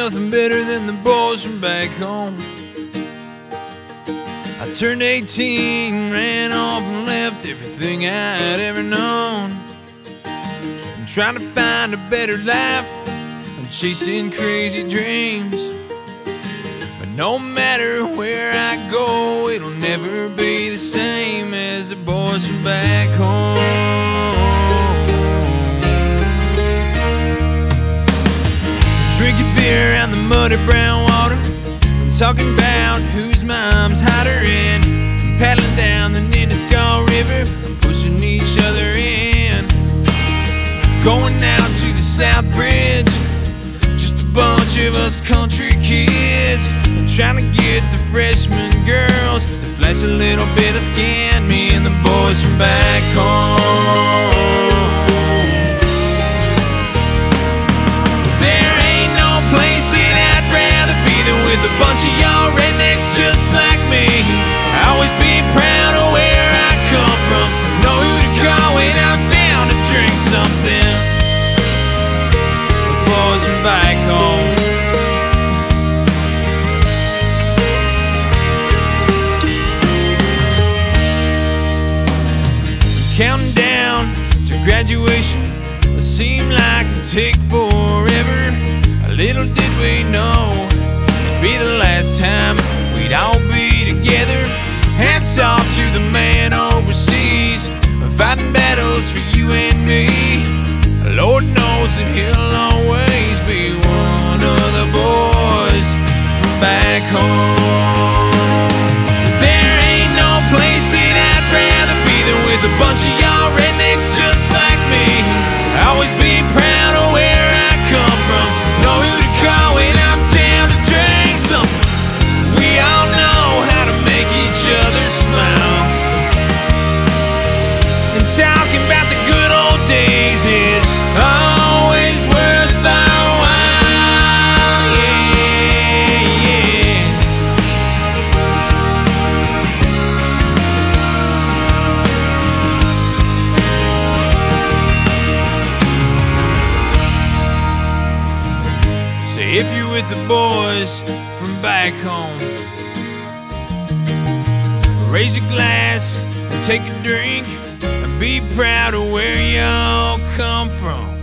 nothing better than the boys from back home. I turned 18, ran off and left everything I'd ever known. I'm trying to find a better life and chasing crazy dreams. But no matter where I go, it'll never be the same as the boys from back home. Drinking beer around the muddy brown water, and talking about whose mom's hotter in, and paddling down the Nenasko River, and pushing each other in. Going out to the South Bridge, just a bunch of us country kids, and trying to get the freshman girls to flash a little bit of skin. Me and the boys from back home. With a bunch of y'all rednecks just like me, I always be proud of where I come from. Know who to call when I'm down to drink something. The boys from back home. Counting down to graduation, it seemed like it'd take forever. Little did we know be the last time we'd all be together. Hats off to the man overseas, fighting battles for you and me. Lord knows that he'll always be one of the boys from back home. There ain't no place that I'd rather be than with a bunch of y'all rednecks just like me. I always be proud of where I come from. Know who to call when I'm down to drink something. We all know how to make each other smile, and talking about the good old days is always worth our while. Yeah, yeah. Say if you're with the boys from back home, raise your glass and take a drink, and be proud of where y'all come from.